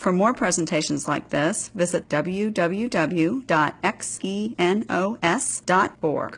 For more presentations like this, visit www.xenos.org.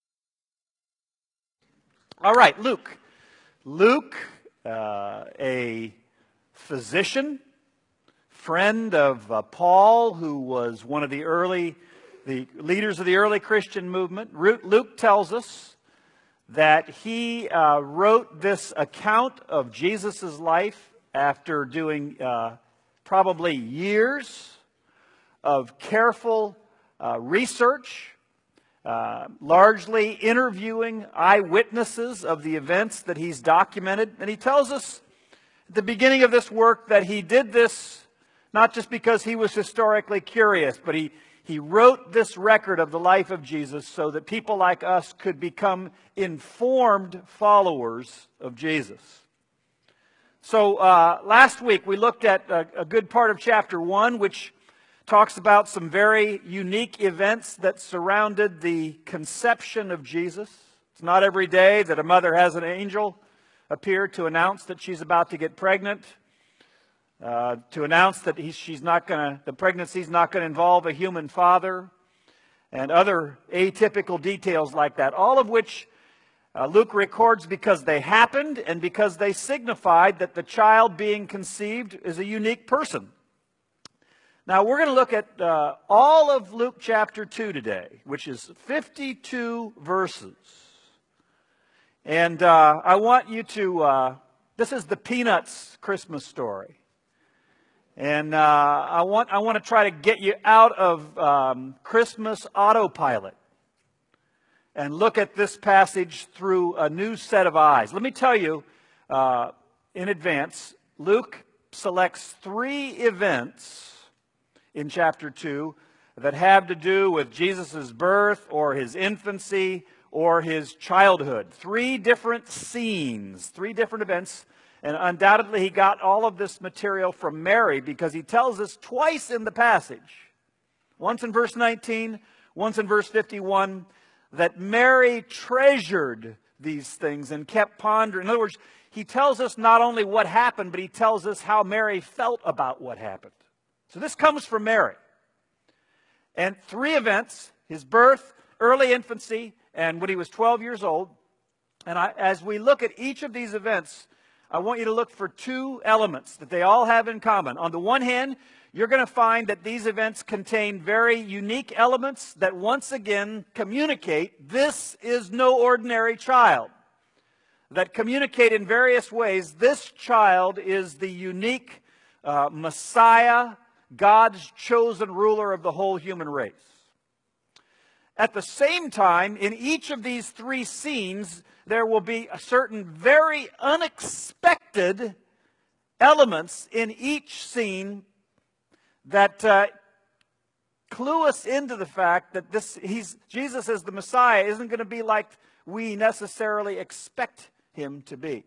All right, Luke. Luke, a physician, friend of Paul, who was one of the leaders of the early Christian movement. Luke tells us that he wrote this account of Jesus' life after doing probably years of careful research, largely interviewing eyewitnesses of the events that he's documented. And he tells us at the beginning of this work that he did this not just because he was historically curious, but he wrote this record of the life of Jesus so that people like us could become informed followers of Jesus. So last week we looked at a good part of chapter 1, which talks about some very unique events that surrounded the conception of Jesus. It's not every day that a mother has an angel appear to announce that she's about to get pregnant, to announce that the pregnancy's not going to involve a human father, and other atypical details like that, all of which Luke records because they happened and because they signified that the child being conceived is a unique person. Now, we're going to look at all of Luke chapter 2 today, which is 52 verses. And I want you to, this is the Peanuts Christmas story. And I want to try to get you out of Christmas autopilot and look at this passage through a new set of eyes. Let me tell you in advance, Luke selects 3 events in chapter 2 that have to do with Jesus' birth or his infancy or his childhood. 3 different scenes, 3 different events. And undoubtedly he got all of this material from Mary because he tells us twice in the passage, once in verse 19, once in verse 51, that Mary treasured these things and kept pondering. In other words, he tells us not only what happened, but he tells us how Mary felt about what happened. So this comes from Mary. And 3 events, his birth, early infancy, and when he was 12 years old. And as we look at each of these events, I want you to look for 2 elements that they all have in common. On the one hand, you're going to find that these events contain very unique elements that once again communicate this is no ordinary child. That communicate in various ways this child is the unique Messiah, God's chosen ruler of the whole human race. At the same time, in each of these 3 scenes, there will be a certain very unexpected elements in each scene that clue us into the fact that Jesus as the Messiah isn't going to be like we necessarily expect him to be.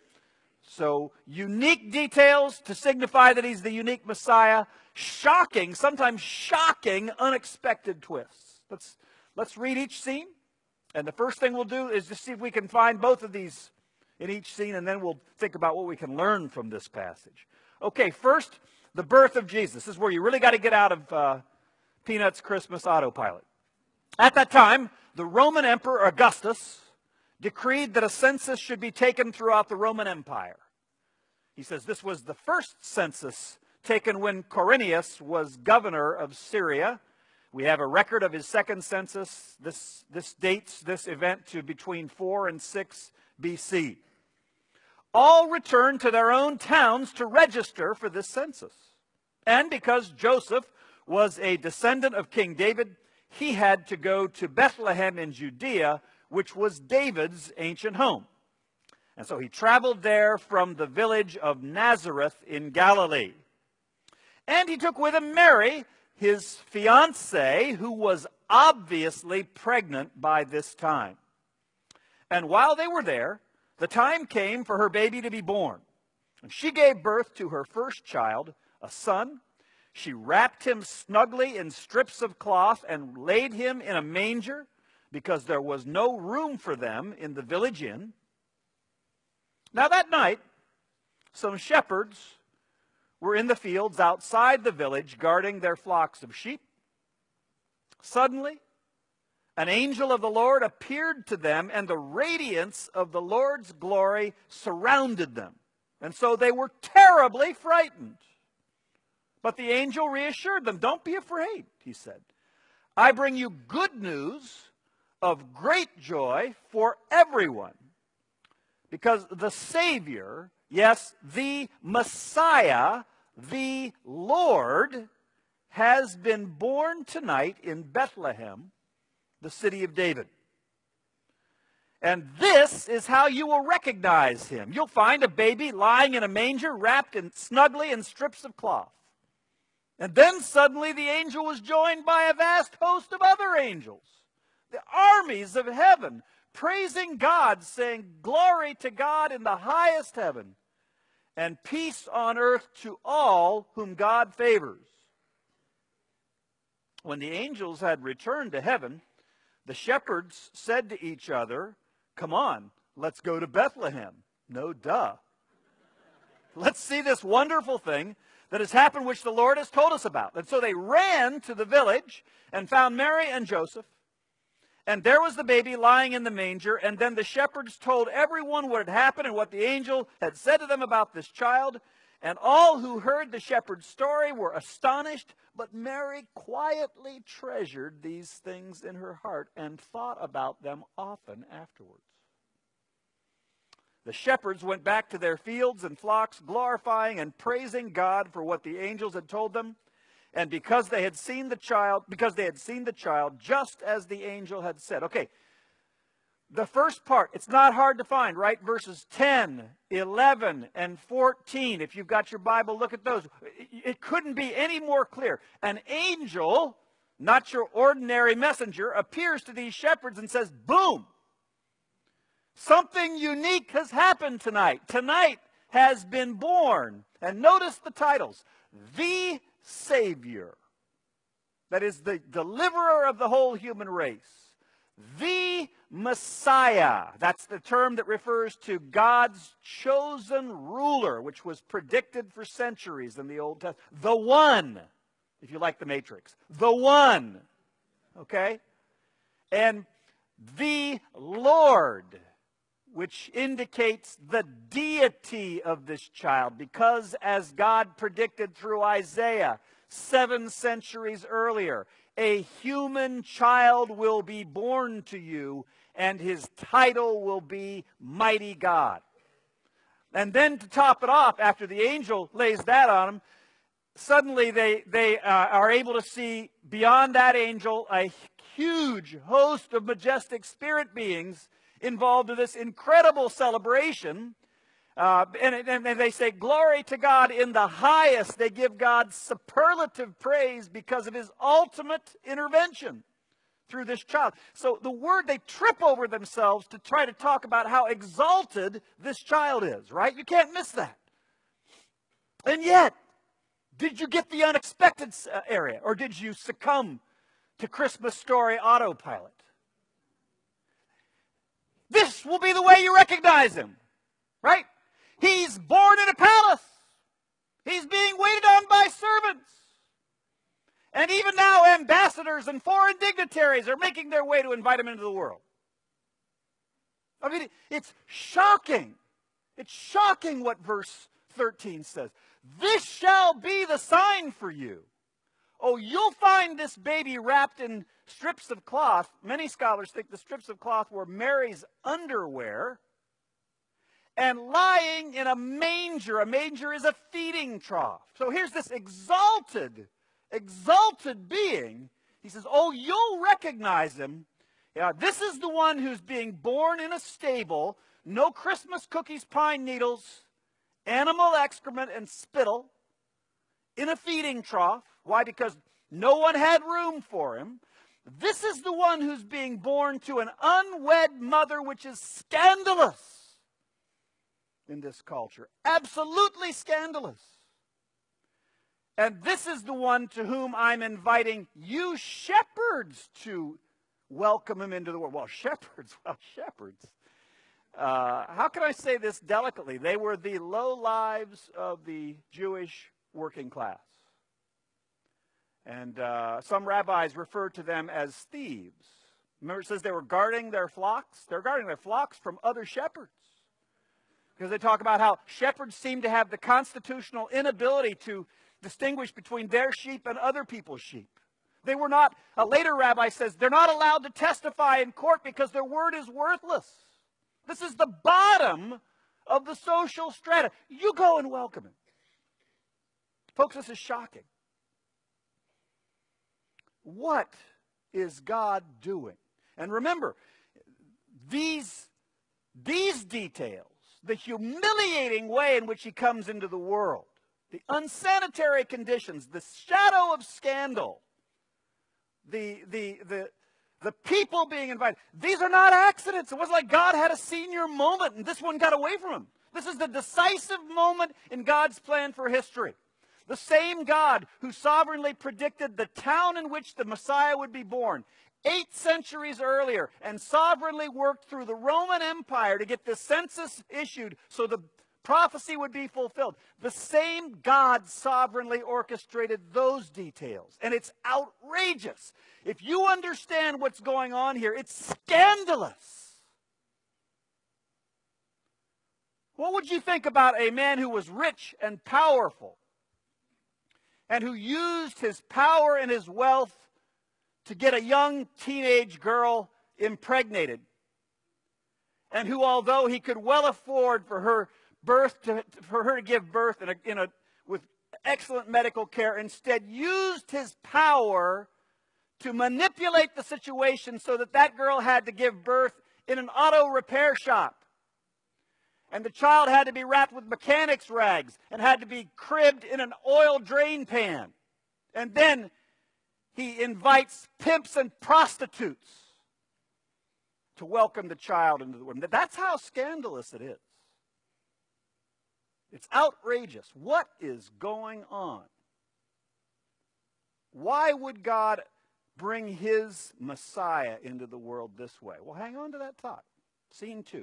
So, unique details to signify that he's the unique Messiah. Shocking, sometimes shocking, unexpected twists. Let's read each scene. And the first thing we'll do is just see if we can find both of these in each scene, and then we'll think about what we can learn from this passage. Okay, first, the birth of Jesus. This is where you really got to get out of Peanuts Christmas autopilot. At that time, the Roman Emperor Augustus decreed that a census should be taken throughout the Roman Empire. He says this was the first census taken when Quirinius was governor of Syria. We have a record of his second census. This dates this event to between 4 and 6 BC. All returned to their own towns to register for this census. And because Joseph was a descendant of King David, he had to go to Bethlehem in Judea, which was David's ancient home. And so he traveled there from the village of Nazareth in Galilee. And he took with him Mary, his fiancée, who was obviously pregnant by this time. And while they were there, the time came for her baby to be born. And she gave birth to her first child, a son. She wrapped him snugly in strips of cloth and laid him in a manger because there was no room for them in the village inn. Now that night, some shepherds were in the fields outside the village guarding their flocks of sheep. Suddenly, an angel of the Lord appeared to them, and the radiance of the Lord's glory surrounded them. And so they were terribly frightened. But the angel reassured them. "Don't be afraid," he said. "I bring you good news of great joy for everyone. Because the Savior, yes, the Messiah, the Lord, has been born tonight in Bethlehem, the city of David. And this is how you will recognize him. You'll find a baby lying in a manger, wrapped snugly in strips of cloth." And then suddenly the angel was joined by a vast host of other angels, the armies of heaven, praising God, saying, "Glory to God in the highest heaven, and peace on earth to all whom God favors." When the angels had returned to heaven, the shepherds said to each other, "Come on, let's go to Bethlehem." No duh. "Let's see this wonderful thing that has happened, which the Lord has told us about." And so they ran to the village and found Mary and Joseph. And there was the baby lying in the manger. And then the shepherds told everyone what had happened and what the angel had said to them about this child. And all who heard the shepherd's story were astonished. But Mary quietly treasured these things in her heart and thought about them often afterwards. The shepherds went back to their fields and flocks, glorifying and praising God for what the angels had told them. And because they had seen the child, just as the angel had said. Okay, the first part, it's not hard to find, right? Verses 10, 11, and 14. If you've got your Bible, look at those. It couldn't be any more clear. An angel, not your ordinary messenger, appears to these shepherds and says, boom! Something unique has happened tonight. Tonight has been born. And notice the titles. The Savior. That is the deliverer of the whole human race. The Messiah. That's the term that refers to God's chosen ruler, which was predicted for centuries in the Old Testament. The One, if you like the Matrix. The One. Okay? And the Lord, which indicates the deity of this child, because as God predicted through Isaiah 7 centuries earlier, a human child will be born to you, and his title will be Mighty God. And then to top it off, after the angel lays that on him, suddenly they are able to see beyond that angel a huge host of majestic spirit beings involved in this incredible celebration. And they say, "Glory to God in the highest." They give God superlative praise because of his ultimate intervention through this child. So the word, they trip over themselves to try to talk about how exalted this child is, right? You can't miss that. And yet, did you get the unexpected area? Or did you succumb to Christmas Story autopilot? This will be the way you recognize him, right? He's born in a palace. He's being waited on by servants. And even now, ambassadors and foreign dignitaries are making their way to invite him into the world. I mean, it's shocking. It's shocking what verse 13 says. "This shall be the sign for you." Oh, you'll find this baby wrapped in strips of cloth. Many scholars think the strips of cloth were Mary's underwear, and lying in a manger. A manger is a feeding trough. So here's this exalted being. He says, oh, you'll recognize him. Yeah, this is the one who's being born in a stable. No Christmas cookies, pine needles, animal excrement, and spittle. In a feeding trough. Why? Because no one had room for him. This is the one who's being born to an unwed mother, which is scandalous in this culture. Absolutely scandalous. And this is the one to whom I'm inviting you shepherds to welcome him into the world. Well, shepherds. How can I say this delicately? They were the low lives of the Jewish working class. And some rabbis refer to them as thieves. Remember, it says they were guarding their flocks? They're guarding their flocks from other shepherds. Because they talk about how shepherds seem to have the constitutional inability to distinguish between their sheep and other people's sheep. They were not, a later rabbi says, they're not allowed to testify in court because their word is worthless. This is the bottom of the social strata. You go and welcome him. Folks, this is shocking. What is God doing? And remember, these details, the humiliating way in which he comes into the world, the unsanitary conditions, the shadow of scandal, the people being invited, these are not accidents. It wasn't like God had a senior moment and this one got away from him. This is the decisive moment in God's plan for history. The same God who sovereignly predicted the town in which the Messiah would be born 8 centuries earlier and sovereignly worked through the Roman Empire to get the census issued so the prophecy would be fulfilled. The same God sovereignly orchestrated those details. And it's outrageous. If you understand what's going on here, it's scandalous. What would you think about a man who was rich and powerful and who used his power and his wealth to get a young teenage girl impregnated, and who, although he could well afford for her to give birth with excellent medical care, instead used his power to manipulate the situation so that that girl had to give birth in an auto repair shop? And the child had to be wrapped with mechanic's rags and had to be cribbed in an oil drain pan. And then he invites pimps and prostitutes to welcome the child into the world. That's how scandalous it is. It's outrageous. What is going on? Why would God bring his Messiah into the world this way? Well, hang on to that thought. Scene 2.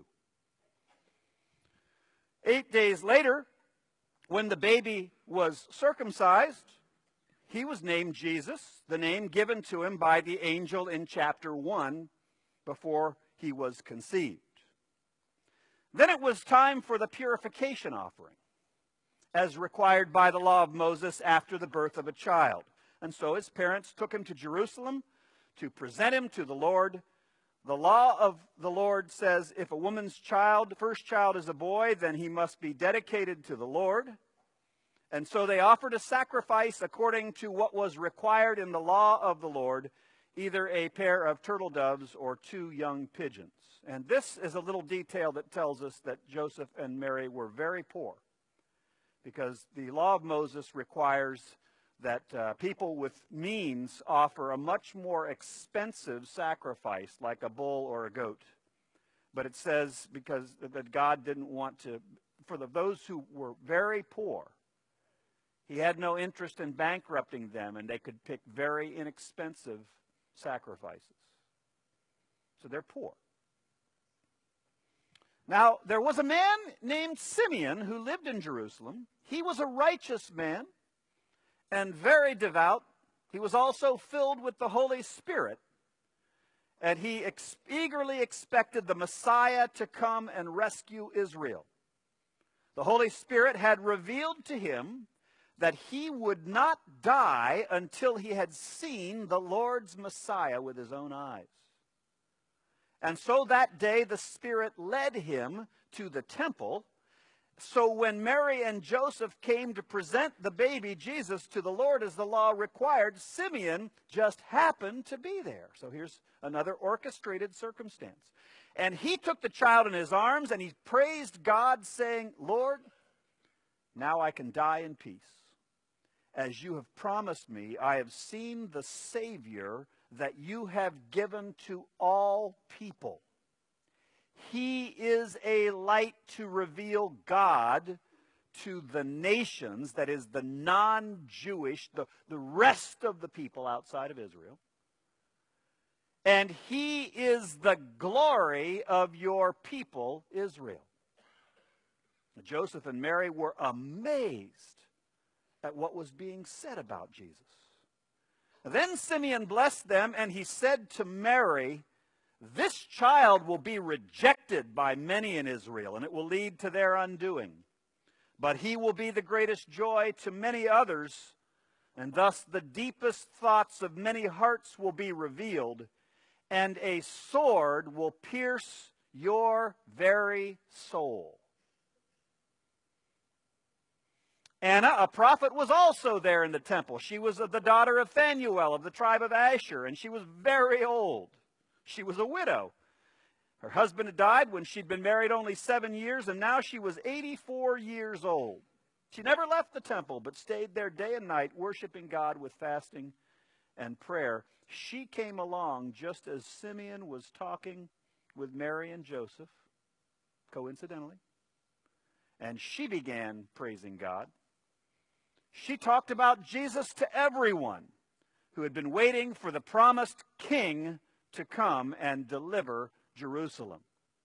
8 days later, when the baby was circumcised, he was named Jesus, the name given to him by the angel in chapter 1 before he was conceived. Then it was time for the purification offering, as required by the law of Moses after the birth of a child. And so his parents took him to Jerusalem to present him to the Lord. The law of the Lord says if a woman's first child is a boy, then he must be dedicated to the Lord. And so they offered a sacrifice according to what was required in the law of the Lord, either a pair of turtle doves or 2 young pigeons. And this is a little detail that tells us that Joseph and Mary were very poor, because the law of Moses requires that people with means offer a much more expensive sacrifice, like a bull or a goat. But it says because that God didn't want to, for those who were very poor, he had no interest in bankrupting them, and they could pick very inexpensive sacrifices. So they're poor. Now, there was a man named Simeon who lived in Jerusalem. He was a righteous man and very devout. He was also filled with the Holy Spirit, and he eagerly expected the Messiah to come and rescue Israel. The Holy Spirit had revealed to him that he would not die until he had seen the Lord's Messiah with his own eyes. And so that day the Spirit led him to the temple. So when Mary and Joseph came to present the baby Jesus to the Lord as the law required, Simeon just happened to be there. So here's another orchestrated circumstance. And he took the child in his arms and he praised God, saying, "Lord, now I can die in peace. As you have promised me, I have seen the Savior that you have given to all people. He is a light to reveal God to the nations," that is the non-Jewish, the rest of the people outside of Israel. "And he is the glory of your people, Israel." Joseph and Mary were amazed at what was being said about Jesus. Then Simeon blessed them, and he said to Mary, "This child will be rejected by many in Israel, and it will lead to their undoing. But he will be the greatest joy to many others, and thus the deepest thoughts of many hearts will be revealed, and a sword will pierce your very soul." Anna, a prophet, was also there in the temple. She was the daughter of Phanuel of the tribe of Asher, and she was very old. She was a widow. Her husband had died when she'd been married only 7 years, and now she was 84 years old. She never left the temple, but stayed there day and night, worshiping God with fasting and prayer. She came along just as Simeon was talking with Mary and Joseph, coincidentally, and she began praising God. She talked about Jesus to everyone who had been waiting for the promised king to come and deliver Jerusalem.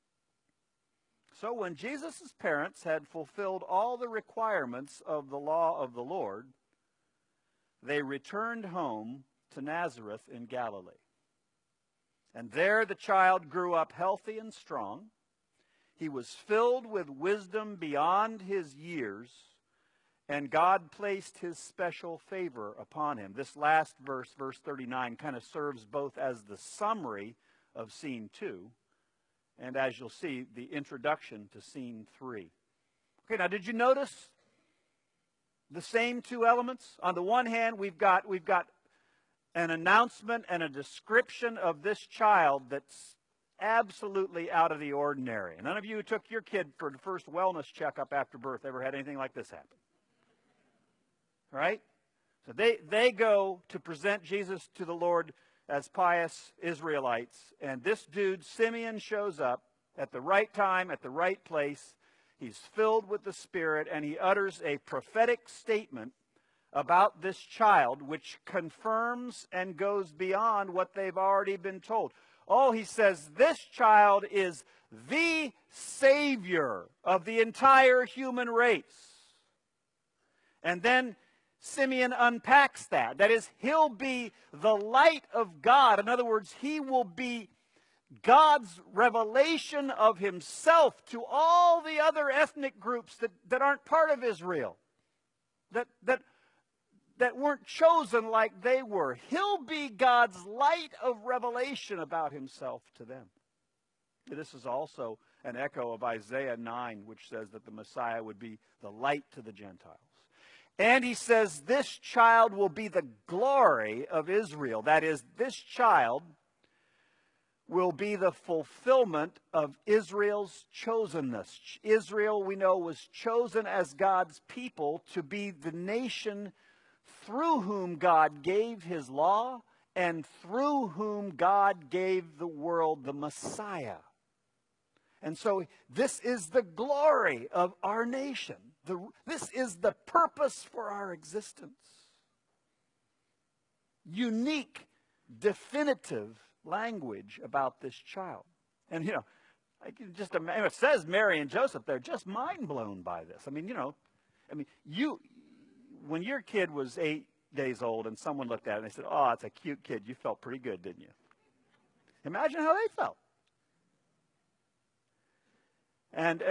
So when Jesus' parents had fulfilled all the requirements of the law of the Lord, they returned home to Nazareth in Galilee. And there the child grew up healthy and strong. He was filled with wisdom beyond his years, and God placed his special favor upon him. This last verse, verse 39, kind of serves both as the summary of scene 2, and as you'll see, the introduction to scene 3. Okay, now did you notice the same two elements? On the one hand, we've got an announcement and a description of this child that's absolutely out of the ordinary. None of you who took your kid for the first wellness checkup after birth ever had anything like this happen. Right? So they go to present Jesus to the Lord as pious Israelites, and this dude, Simeon, shows up at the right time, at the right place. He's filled with the Spirit, and he utters a prophetic statement about this child, which confirms and goes beyond what they've already been told. Oh, he says, this child is the Savior of the entire human race. And then Simeon unpacks that. That is, he'll be the light of God. In other words, he will be God's revelation of himself to all the other ethnic groups that aren't part of Israel, that weren't chosen like they were. He'll be God's light of revelation about himself to them. This is also an echo of Isaiah 9, which says that the Messiah would be the light to the Gentiles. And he says this child will be the glory of Israel. That is, this child will be the fulfillment of Israel's chosenness. Israel, we know, was chosen as God's people to be the nation through whom God gave his law and through whom God gave the world the Messiah. And so this is the glory of our nation. This is the purpose for our existence. Unique, definitive language about this child. And, you know, I can just imagine, it says Mary and Joseph, they're just mind blown by this. I mean, when your kid was 8 days old and someone looked at it and they said, "Oh, it's a cute kid," you felt pretty good, didn't you? Imagine how they felt. And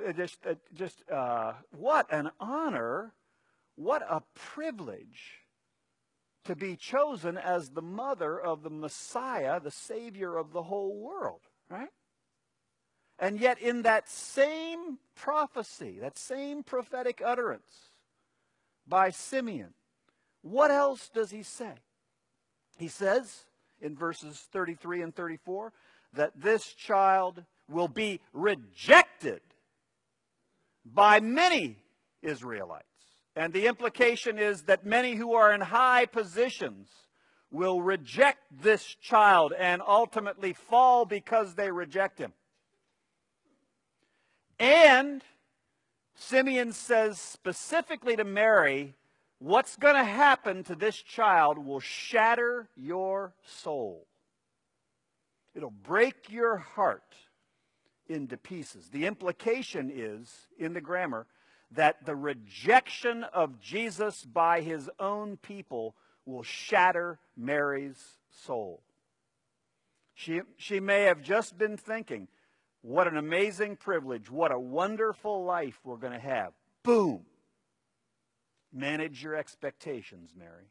what an honor, what a privilege to be chosen as the mother of the Messiah, the Savior of the whole world, right? And yet in that same prophecy, that same prophetic utterance by Simeon, what else does he say? He says in verses 33 and 34 that this child will be rejected by many Israelites. And the implication is that many who are in high positions will reject this child and ultimately fall because they reject him. And Simeon says specifically to Mary, what's going to happen to this child will shatter your soul. It'll break your heart into pieces. The implication is, in the grammar, that the rejection of Jesus by his own people will shatter Mary's soul. She may have just been thinking, what an amazing privilege, what a wonderful life we're going to have. Boom! Manage your expectations, Mary.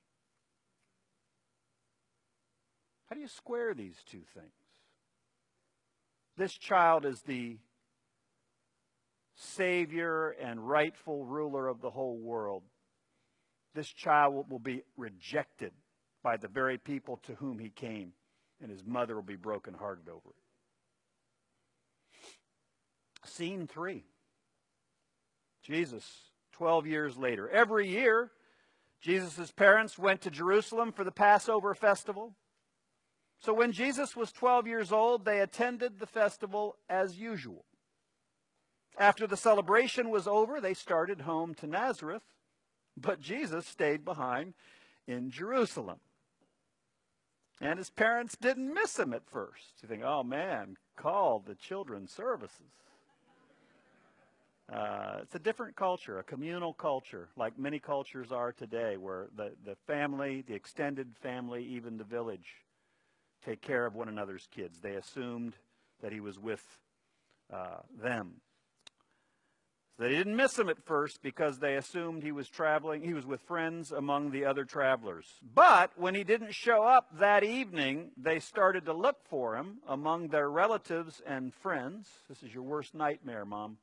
How do you square these two things? This child is the Savior and rightful ruler of the whole world. This child will be rejected by the very people to whom he came, and his mother will be brokenhearted over it. Scene 3. Jesus, 12 years later. Every year, Jesus' parents went to Jerusalem for the Passover festival. So when Jesus was 12 years old, they attended the festival as usual. After the celebration was over, they started home to Nazareth, but Jesus stayed behind in Jerusalem. And his parents didn't miss him at first. You think, oh man, call the children's services. It's a different culture, a communal culture, like many cultures are today, where the family, the extended family, even the village, take care of one another's kids. They assumed that he was with them. They didn't miss him at first because they assumed he was traveling. He was with friends among the other travelers. But when he didn't show up that evening, they started to look for him among their relatives and friends. This is your worst nightmare, Mom.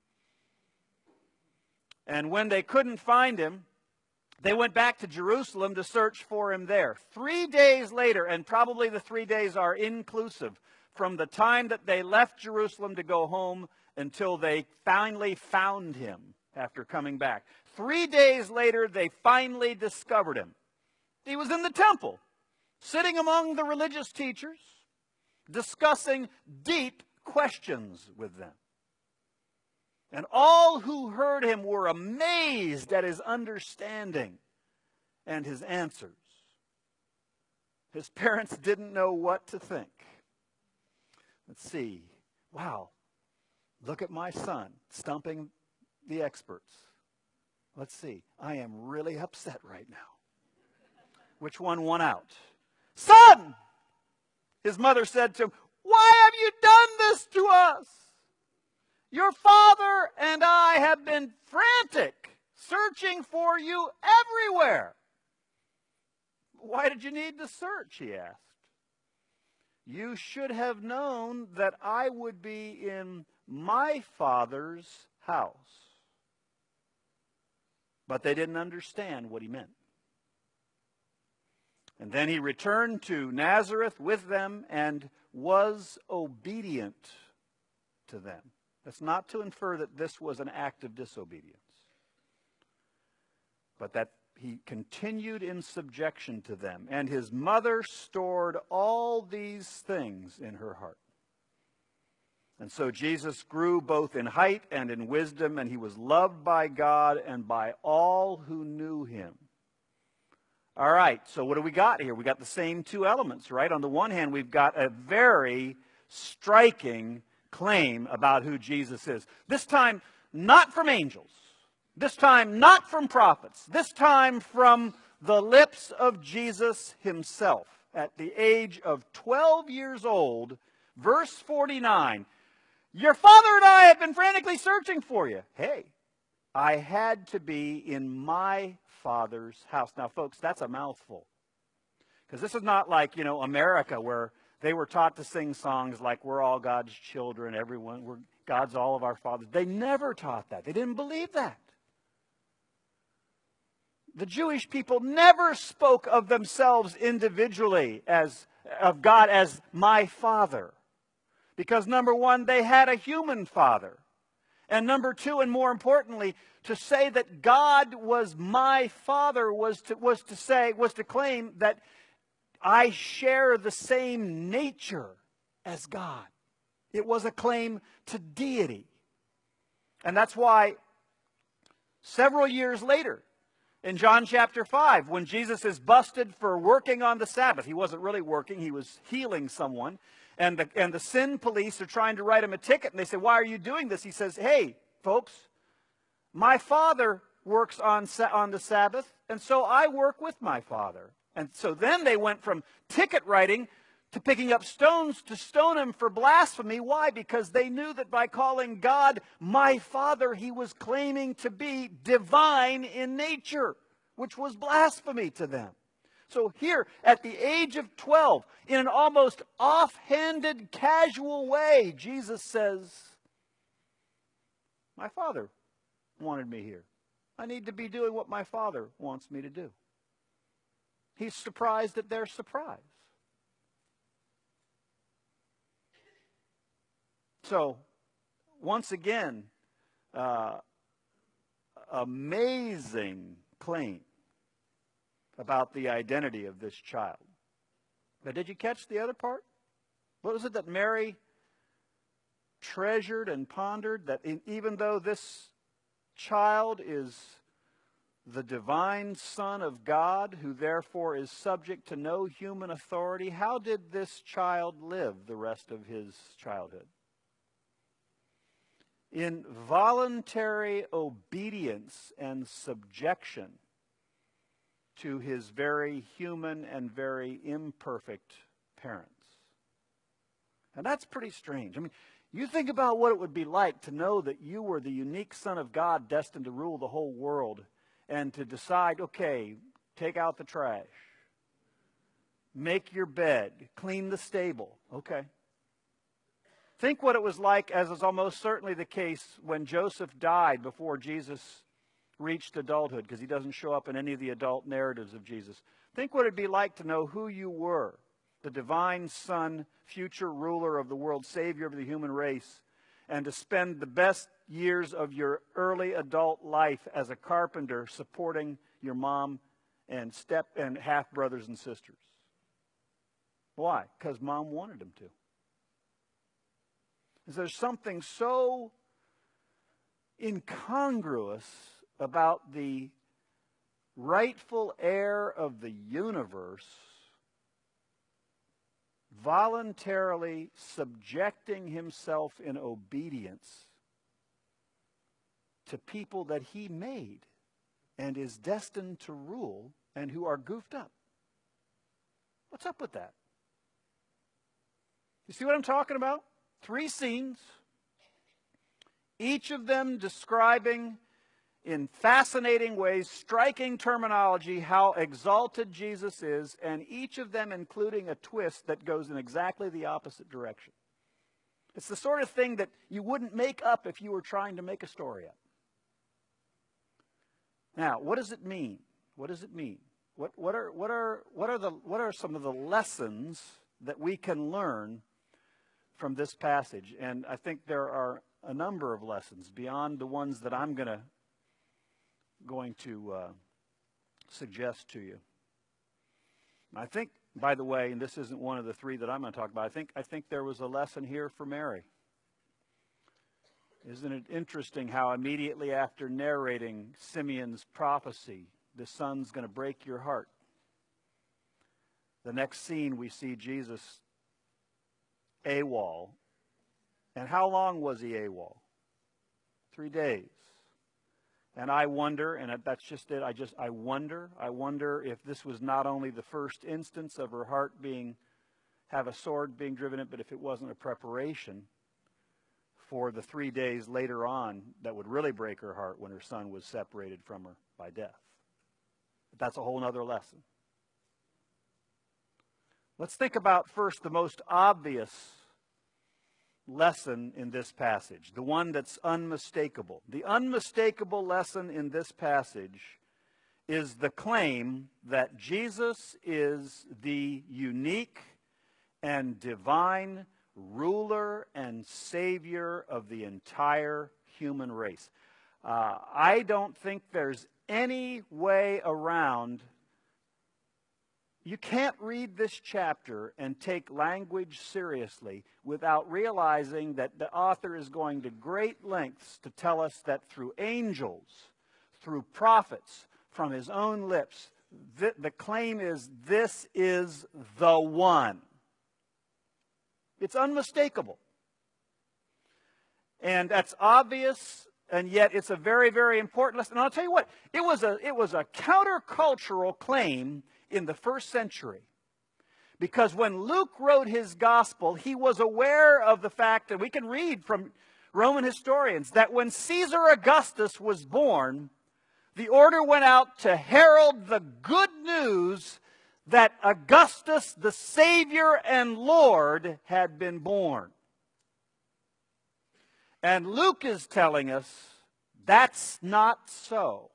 And when they couldn't find him, they went back to Jerusalem to search for him there. 3 days later, and probably the 3 days are inclusive, from the time that they left Jerusalem to go home until they finally found him after coming back. 3 days later, they finally discovered him. He was in the temple, sitting among the religious teachers, discussing deep questions with them. And all who heard him were amazed at his understanding and his answers. His parents didn't know what to think. Let's see. Wow. Look at my son stumping the experts. Let's see. I am really upset right now. Which one won out? Son! His mother said to him, why have you done this to us? Your father and I have been frantic, searching for you everywhere. Why did you need to search? He asked. You should have known that I would be in my Father's house. But they didn't understand what he meant. And then he returned to Nazareth with them and was obedient to them. That's not to infer that this was an act of disobedience, but that he continued in subjection to them. And his mother stored all these things in her heart. And so Jesus grew both in height and in wisdom, and he was loved by God and by all who knew him. All right, so what do we got here? We got the same two elements, right? On the one hand, we've got a very striking claim about who Jesus is. This time, not from angels. This time, not from prophets. This time, from the lips of Jesus himself. At the age of 12 years old, verse 49, your father and I have been frantically searching for you. Hey, I had to be in my Father's house. Now, folks, that's a mouthful. Because this is not like, America, where they were taught to sing songs like, we're all God's children, God's all of our fathers. They never taught that. They didn't believe that. The Jewish people never spoke of themselves individually of God as my Father. Because number one, they had a human father. And number two, and more importantly, to say that God was my Father was to claim that I share the same nature as God. It was a claim to deity. And that's why several years later, in John chapter 5, when Jesus is busted for working on the Sabbath, he wasn't really working, he was healing someone, and the sin police are trying to write him a ticket, and they say, why are you doing this? He says, hey, folks, My Father works on the Sabbath, and so I work with my Father. And so then they went from ticket writing to picking up stones to stone him for blasphemy. Why? Because they knew that by calling God my Father, he was claiming to be divine in nature, which was blasphemy to them. So here, at the age of 12, in an almost offhanded, casual way, Jesus says, my Father wanted me here. I need to be doing what my Father wants me to do. He's surprised at their surprise. So, once again, amazing claim about the identity of this child. But did you catch the other part? What was it that Mary treasured and pondered? That even though this child is the divine Son of God, who therefore is subject to no human authority, how did this child live the rest of his childhood? In voluntary obedience and subjection to his very human and very imperfect parents. And that's pretty strange. I mean, you think about what it would be like to know that you were the unique Son of God destined to rule the whole world, and to decide, okay, take out the trash, make your bed, clean the stable. Okay. Think what it was like, as is almost certainly the case, when Joseph died before Jesus reached adulthood, because he doesn't show up in any of the adult narratives of Jesus. Think what it'd be like to know who you were, the divine Son, future ruler of the world, Savior of the human race, and to spend the best years of your early adult life as a carpenter supporting your mom and half brothers and sisters. Why? Because mom wanted him to. There's something so incongruous about the rightful heir of the universe voluntarily subjecting himself in obedience to people that he made and is destined to rule and who are goofed up. What's up with that? You see what I'm talking about? 3 scenes, each of them describing in fascinating ways, striking terminology, how exalted Jesus is, and each of them including a twist that goes in exactly the opposite direction. It's the sort of thing that you wouldn't make up if you were trying to make a story up. Now, what does it mean? What does it mean? What are some of the lessons that we can learn from this passage? And I think there are a number of lessons beyond the ones that I'm going to suggest to you. I think, by the way, and this isn't one of the 3 that I'm going to talk about, I think there was a lesson here for Mary. Isn't it interesting how immediately after narrating Simeon's prophecy, the son's going to break your heart, the next scene we see Jesus AWOL. And how long was he AWOL? 3 days. And I wonder, and that's just it, I wonder if this was not only the first instance of her heart have a sword being driven in, but if it wasn't a preparation for the 3 days later on that would really break her heart when her son was separated from her by death. But that's a whole other lesson. Let's think about first the most obvious lesson in this passage, the one that's unmistakable. The unmistakable lesson in this passage is the claim that Jesus is the unique and divine ruler and savior of the entire human race. I don't think there's any way around. You can't read this chapter and take language seriously without realizing that the author is going to great lengths to tell us that through angels, through prophets, from his own lips, the claim is, this is the one. It's unmistakable. And that's obvious and yet it's a very, very important lesson. And I'll tell you what, it was a countercultural claim in the first century. Because when Luke wrote his gospel, he was aware of the fact, and we can read from Roman historians, that when Caesar Augustus was born, the order went out to herald the good news that Augustus, the Savior and Lord, had been born. And Luke is telling us that's not so.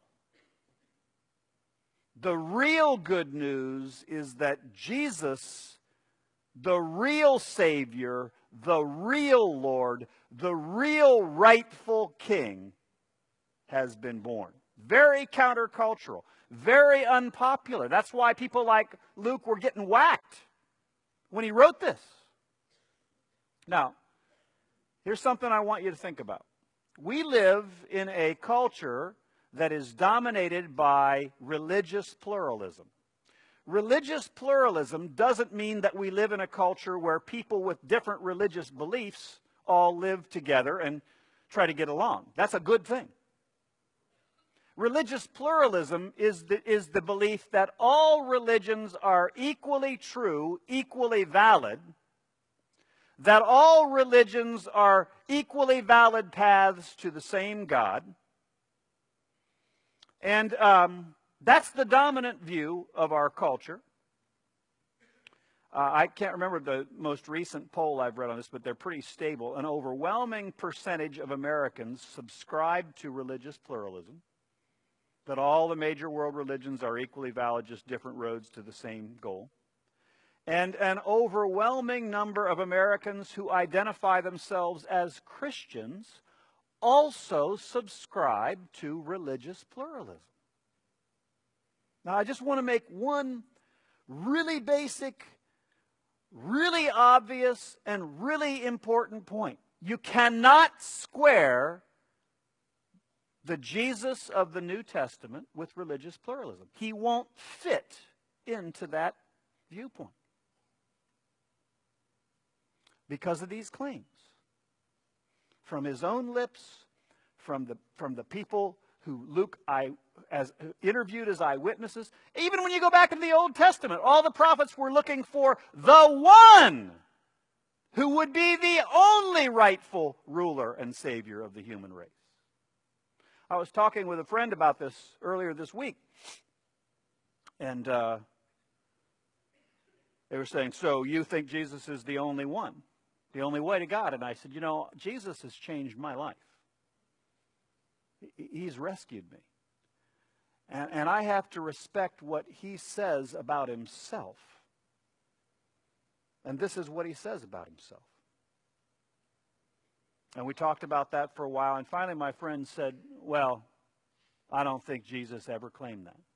The real good news is that Jesus, the real Savior, the real Lord, the real rightful King, has been born. Very countercultural, very unpopular. That's why people like Luke were getting whacked when he wrote this. Now, here's something I want you to think about. We live in a culture that is dominated by religious pluralism. Religious pluralism doesn't mean that we live in a culture where people with different religious beliefs all live together and try to get along. That's a good thing. Religious pluralism is the belief that all religions are equally true, equally valid, that all religions are equally valid paths to the same God. And that's the dominant view of our culture. I can't remember the most recent poll I've read on this, but they're pretty stable. An overwhelming percentage of Americans subscribe to religious pluralism, that all the major world religions are equally valid, just different roads to the same goal. And an overwhelming number of Americans who identify themselves as Christians also subscribe to religious pluralism. Now, I just want to make one really basic, really obvious, and really important point. You cannot square the Jesus of the New Testament with religious pluralism. He won't fit into that viewpoint because of these claims. From his own lips, from the people who Luke interviewed as eyewitnesses. Even when you go back into the Old Testament, all the prophets were looking for the one who would be the only rightful ruler and Savior of the human race. I was talking with a friend about this earlier this week, and they were saying, so you think Jesus is the only one, the only way to God? And I said, you know, Jesus has changed my life. He's rescued me. And I have to respect what he says about himself. And this is what he says about himself. And we talked about that for a while. And finally my friend said, well, I don't think Jesus ever claimed that.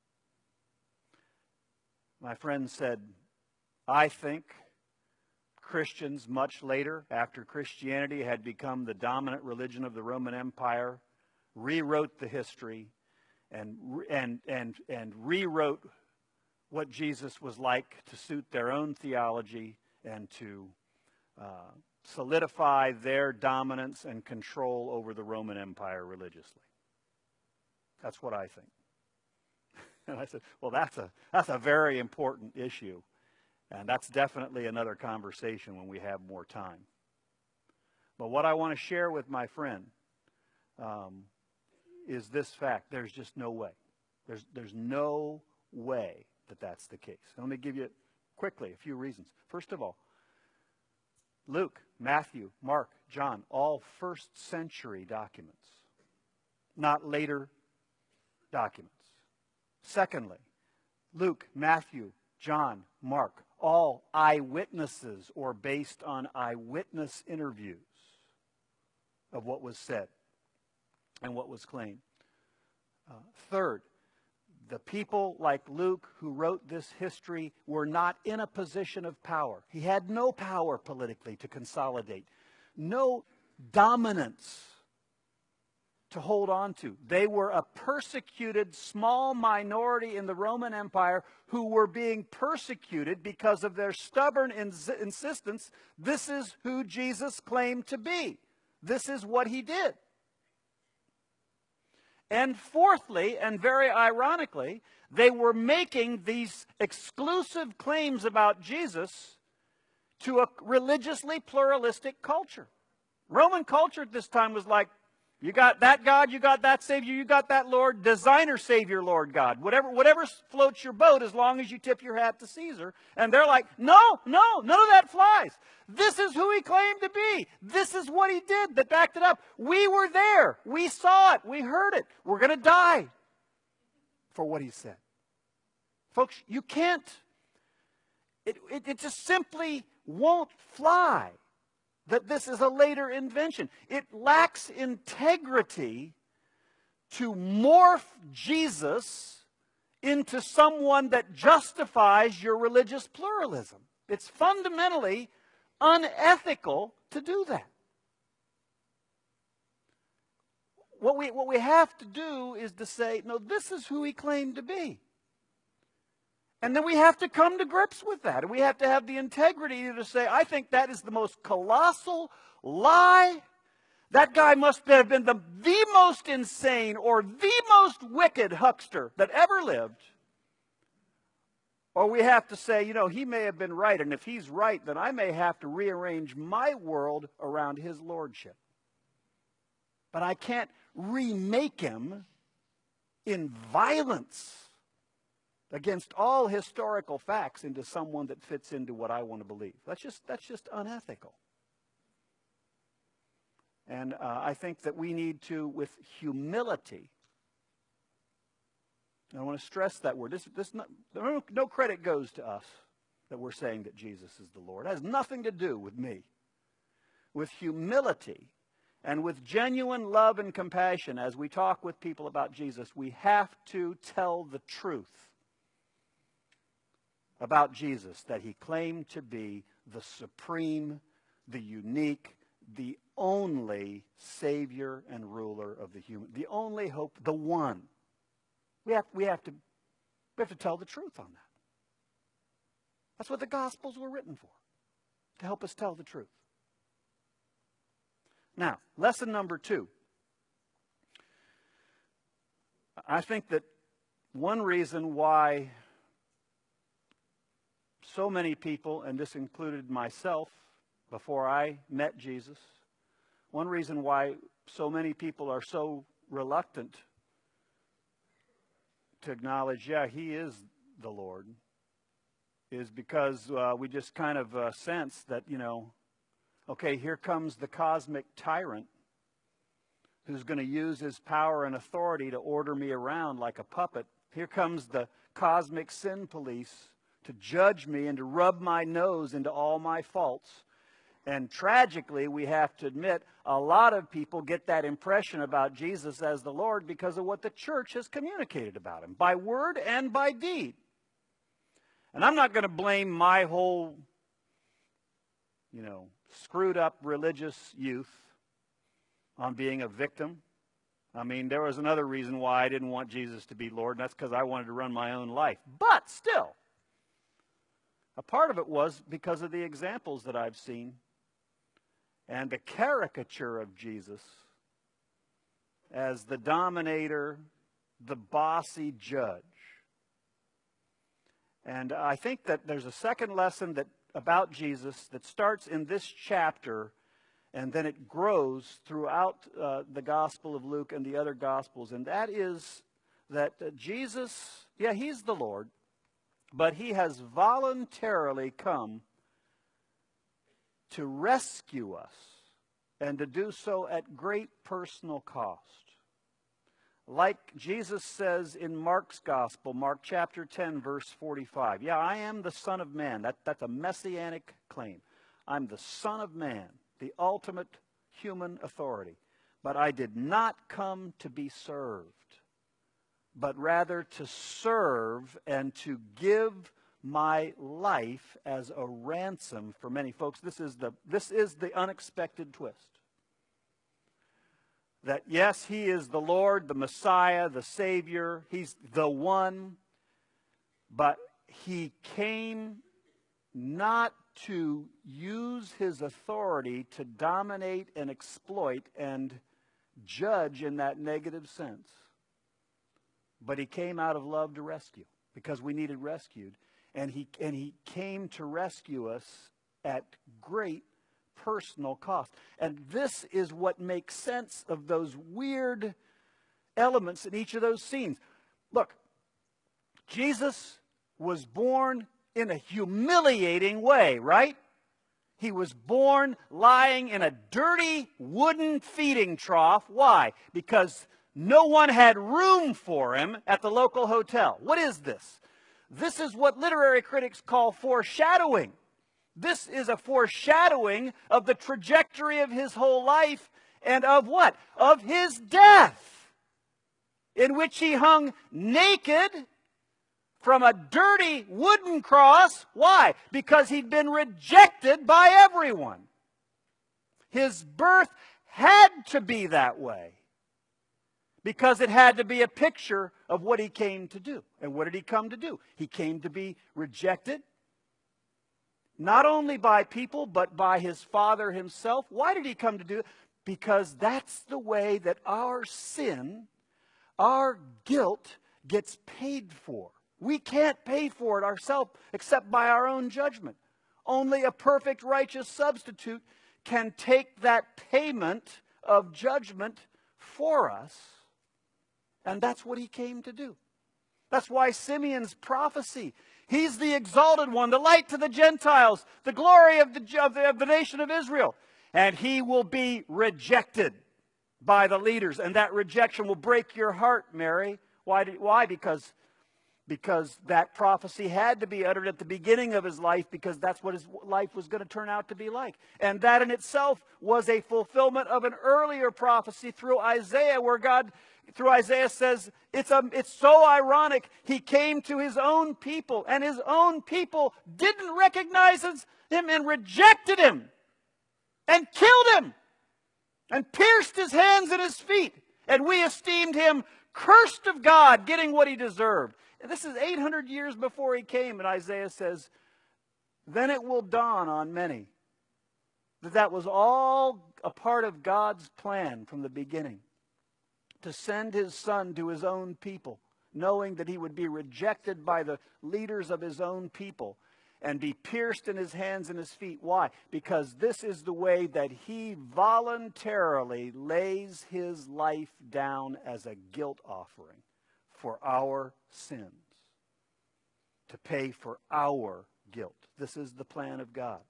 My friend said, I think Christians much later, after Christianity had become the dominant religion of the Roman Empire, rewrote the history and rewrote what Jesus was like to suit their own theology and to solidify their dominance and control over the Roman Empire religiously. That's what I think. And I said, well, that's a very important issue, and that's definitely another conversation when we have more time. But what I want to share with my friend is this fact: there's just no way. There's no way that that's the case. And let me give you quickly a few reasons. First of all, Luke, Matthew, Mark, John, all first century documents, not later documents. Secondly, Luke, Matthew, John, Mark, all eyewitnesses or based on eyewitness interviews of what was said and what was claimed. Third, the people like Luke who wrote this history were not in a position of power. He had no power politically to consolidate, no dominance to hold on to. They were a persecuted small minority in the Roman Empire who were being persecuted because of their stubborn insistence. This is who Jesus claimed to be. This is what he did. And fourthly, and very ironically, they were making these exclusive claims about Jesus to a religiously pluralistic culture. Roman culture at this time was like, you got that God, you got that Savior, you got that Lord, designer Savior, Lord God. Whatever floats your boat as long as you tip your hat to Caesar. And they're like, no, none of that flies. This is who he claimed to be. This is what he did that backed it up. We were there. We saw it. We heard it. We're going to die for what he said. Folks, you can't. It just simply won't fly that this is a later invention. It lacks integrity to morph Jesus into someone that justifies your religious pluralism. It's fundamentally unethical to do that. What we have to do is to say, no, this is who he claimed to be. And then we have to come to grips with that. And we have to have the integrity to say, I think that is the most colossal lie. That guy must have been the most insane or the most wicked huckster that ever lived. Or we have to say, you know, he may have been right. And if he's right, then I may have to rearrange my world around his lordship. But I can't remake him in violence against all historical facts into someone that fits into what I want to believe. That's just unethical. And I think that we need to, with humility, and I want to stress that word. No credit goes to us that we're saying that Jesus is the Lord. It has nothing to do with me. With humility and with genuine love and compassion, as we talk with people about Jesus, we have to tell the truth about Jesus, that he claimed to be the supreme, the unique, the only Savior and ruler of the human, the only hope, the one. We have to tell the truth on that. That's what the Gospels were written for, to help us tell the truth. Now, lesson number 2. I think that one reason why so many people, and this included myself before I met Jesus, one reason why so many people are so reluctant to acknowledge, yeah, he is the Lord, is because we just kind of sense that, you know, okay, here comes the cosmic tyrant who's going to use his power and authority to order me around like a puppet. Here comes the cosmic sin police to judge me and to rub my nose into all my faults. And tragically, we have to admit, a lot of people get that impression about Jesus as the Lord because of what the church has communicated about him, by word and by deed. And I'm not going to blame my whole, screwed up religious youth on being a victim. I mean, there was another reason why I didn't want Jesus to be Lord, and that's because I wanted to run my own life. But still, a part of it was because of the examples that I've seen and the caricature of Jesus as the dominator, the bossy judge. And I think that there's a second lesson about Jesus that starts in this chapter, and then it grows throughout the Gospel of Luke and the other Gospels. And that is that Jesus, yeah, he's the Lord, but he has voluntarily come to rescue us and to do so at great personal cost. Like Jesus says in Mark's Gospel, Mark chapter 10, verse 45. Yeah, I am the Son of Man. That's a messianic claim. I'm the Son of Man, the ultimate human authority. But I did not come to be served, but rather to serve and to give my life as a ransom for many. Folks, this is the unexpected twist. That yes, he is the Lord, the Messiah, the Savior. He's the one. But he came not to use his authority to dominate and exploit and judge in that negative sense. But he came out of love to rescue, because we needed rescued. And he came to rescue us at great personal cost. And this is what makes sense of those weird elements in each of those scenes. Look, Jesus was born in a humiliating way, right? He was born lying in a dirty wooden feeding trough. Why? Because no one had room for him at the local hotel. What is this? This is what literary critics call foreshadowing. This is a foreshadowing of the trajectory of his whole life and of what? Of his death, in which he hung naked from a dirty wooden cross. Why? Because he'd been rejected by everyone. His birth had to be that way, because it had to be a picture of what he came to do. And what did he come to do? He came to be rejected, not only by people, but by his Father himself. Why did he come to do it? Because that's the way that our sin, our guilt, gets paid for. We can't pay for it ourselves except by our own judgment. Only a perfect righteous substitute can take that payment of judgment for us. And that's what he came to do. That's why Simeon's prophecy, he's the exalted one, the light to the Gentiles, the glory of the nation of Israel. And he will be rejected by the leaders. And that rejection will break your heart, Mary. Why? Because that prophecy had to be uttered at the beginning of his life, because that's what his life was going to turn out to be like. And that in itself was a fulfillment of an earlier prophecy through Isaiah, where God, through Isaiah, says, it's so ironic. He came to his own people, and his own people didn't recognize him and rejected him and killed him and pierced his hands and his feet. And we esteemed him cursed of God, getting what he deserved. And this is 800 years before he came, and Isaiah says, then it will dawn on many that was all a part of God's plan from the beginning, to send his son to his own people, knowing that he would be rejected by the leaders of his own people and be pierced in his hands and his feet. Why? Because this is the way that he voluntarily lays his life down as a guilt offering for our sins, to pay for our guilt. This is the plan of God.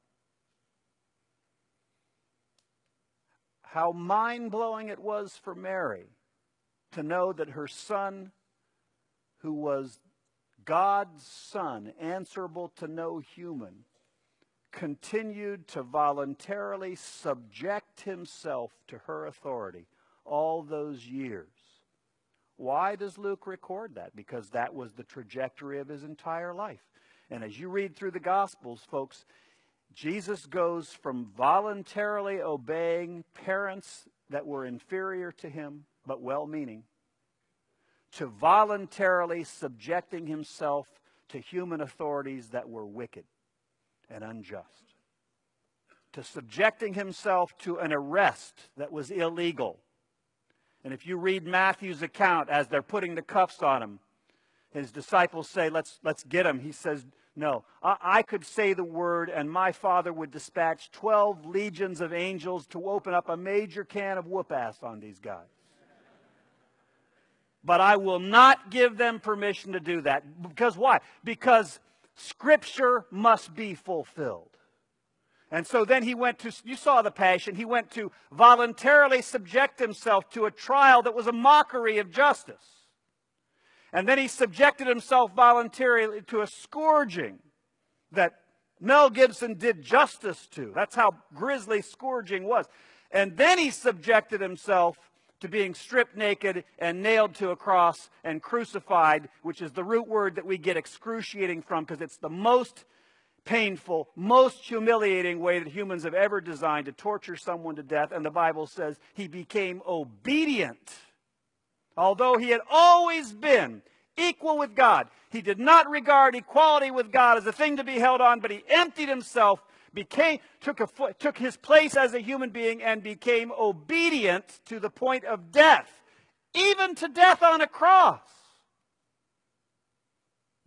How mind-blowing it was for Mary to know that her son, who was God's son, answerable to no human, continued to voluntarily subject himself to her authority all those years. Why does Luke record that? Because that was the trajectory of his entire life. And as you read through the Gospels, folks, Jesus goes from voluntarily obeying parents that were inferior to him, but well-meaning, to voluntarily subjecting himself to human authorities that were wicked and unjust, to subjecting himself to an arrest that was illegal. And if you read Matthew's account, as they're putting the cuffs on him, his disciples say, let's get him. He says, no, I could say the word and my Father would dispatch 12 legions of angels to open up a major can of whoop-ass on these guys. But I will not give them permission to do that. Because why? Because Scripture must be fulfilled. And so then he went to, you saw the passion, he went to voluntarily subject himself to a trial that was a mockery of justice. And then he subjected himself voluntarily to a scourging that Mel Gibson did justice to. That's how grisly scourging was. And then he subjected himself to being stripped naked and nailed to a cross and crucified, which is the root word that we get excruciating from, because it's the most painful, most humiliating way that humans have ever designed to torture someone to death. And the Bible says he became obedient. Although he had always been equal with God, he did not regard equality with God as a thing to be held on, but he emptied himself, took his place as a human being, and became obedient to the point of death, even to death on a cross.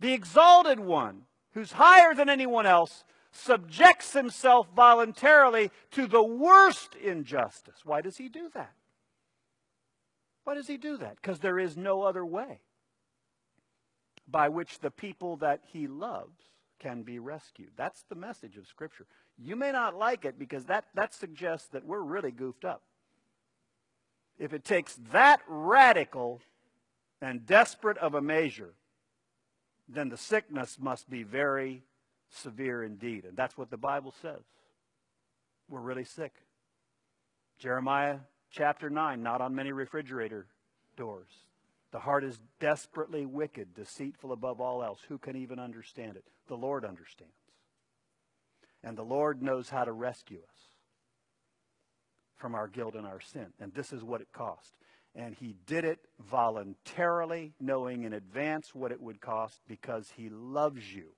The exalted one, who's higher than anyone else, subjects himself voluntarily to the worst injustice. Why does he do that? Why does he do that? Because there is no other way by which the people that he loves can be rescued. That's the message of Scripture. You may not like it because that suggests that we're really goofed up. If it takes that radical and desperate of a measure, then the sickness must be very severe indeed. And that's what the Bible says. We're really sick. Jeremiah chapter 9, not on many refrigerator doors. The heart is desperately wicked, deceitful above all else. Who can even understand it? The Lord understands. And the Lord knows how to rescue us from our guilt and our sin. And this is what it cost. And he did it voluntarily, knowing in advance what it would cost, because he loves you.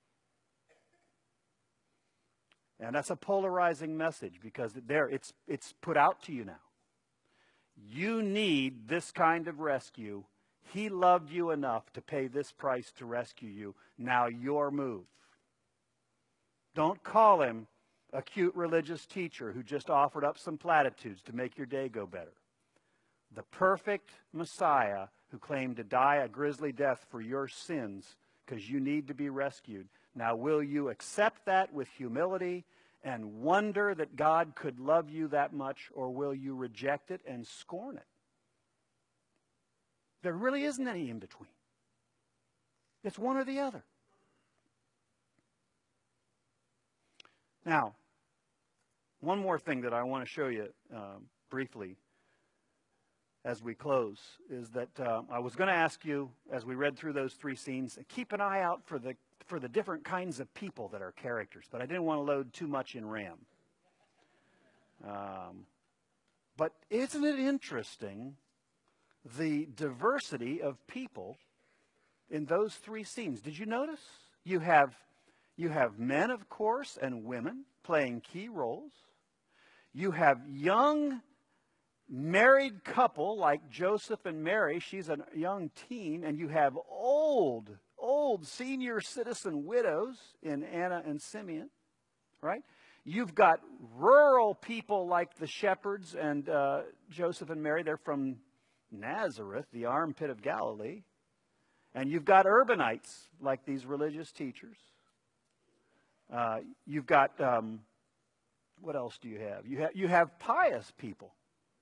And that's a polarizing message, because it's put out to you now. You need this kind of rescue. He loved you enough to pay this price to rescue you. Now your move. Don't call him a cute religious teacher who just offered up some platitudes to make your day go better. The perfect Messiah who claimed to die a grisly death for your sins because you need to be rescued. Now, will you accept that with humility and wonder that God could love you that much, or will you reject it and scorn it? There really isn't any in between. It's one or the other. Now, one more thing that I want to show you briefly as we close is that I was going to ask you, as we read through those three scenes, keep an eye out for the different kinds of people that are characters, but I didn't want to load too much in RAM. But isn't it interesting, the diversity of people in those three scenes? Did you notice? You have men, of course, and women playing key roles. You have young married couple like Joseph and Mary. She's a young teen. And you have old senior citizen widows in Anna and Simeon, right? You've got rural people like the shepherds and Joseph and Mary. They're from Nazareth, the armpit of Galilee. And you've got urbanites like these religious teachers. You've got, what else do you have? You have pious people.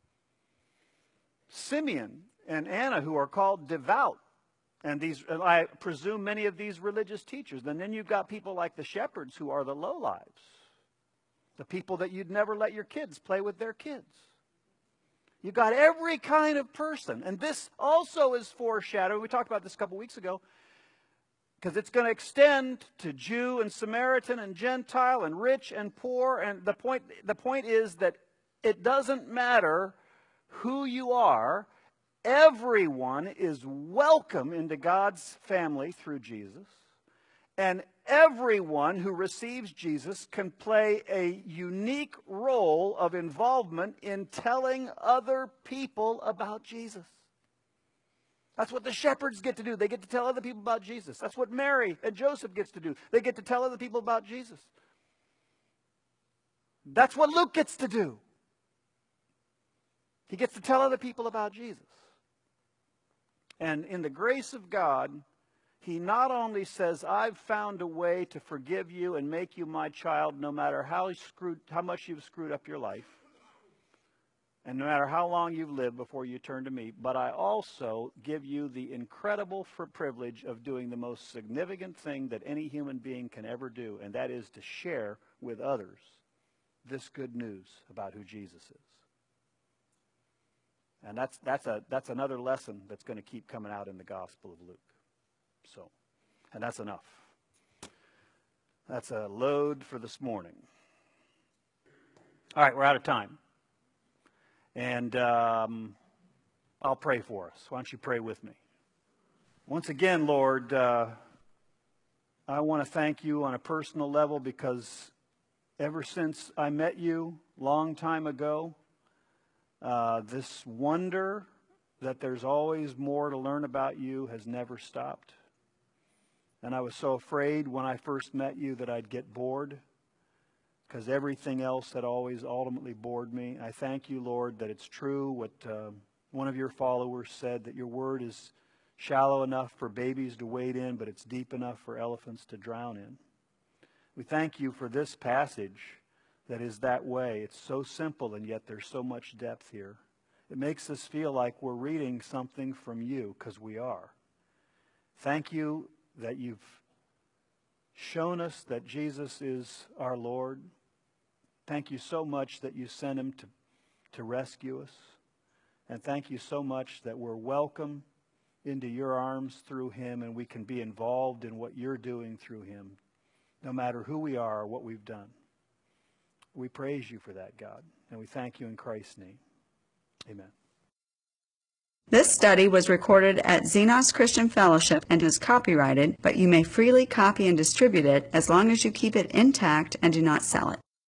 Simeon and Anna, who are called devout. And I presume many of these religious teachers. And then you've got people like the shepherds, who are the lowlives. The people that you'd never let your kids play with their kids. You've got every kind of person. And this also is foreshadowed. We talked about this a couple weeks ago. Because it's going to extend to Jew and Samaritan and Gentile and rich and poor. And the point is that it doesn't matter who you are. Everyone is welcome into God's family through Jesus. And everyone who receives Jesus can play a unique role of involvement in telling other people about Jesus. That's what the shepherds get to do. They get to tell other people about Jesus. That's what Mary and Joseph gets to do. They get to tell other people about Jesus. That's what Luke gets to do. He gets to tell other people about Jesus. And in the grace of God, he not only says, I've found a way to forgive you and make you my child no matter how much you've screwed up your life, and no matter how long you've lived before you turn to me, but I also give you the incredible privilege of doing the most significant thing that any human being can ever do, and that is to share with others this good news about who Jesus is. And that's another lesson that's going to keep coming out in the Gospel of Luke. So, and that's enough. That's a load for this morning. All right, we're out of time. And I'll pray for us. Why don't you pray with me? Once again, Lord, I want to thank you on a personal level, because ever since I met you a long time ago, this wonder that there's always more to learn about you has never stopped. And I was so afraid when I first met you that I'd get bored, because everything else had always ultimately bored me. I thank you, Lord, that it's true what one of your followers said, that your word is shallow enough for babies to wade in, but it's deep enough for elephants to drown in. We thank you for this passage that is that way. It's so simple, and yet there's so much depth here. It makes us feel like we're reading something from you, because we are. Thank you that you've shown us that Jesus is our Lord. Thank you so much that you sent him to rescue us. And thank you so much that we're welcome into your arms through him, and we can be involved in what you're doing through him, no matter who we are or what we've done. We praise you for that, God, and we thank you in Christ's name. Amen. This study was recorded at Xenos Christian Fellowship and is copyrighted, but you may freely copy and distribute it as long as you keep it intact and do not sell it.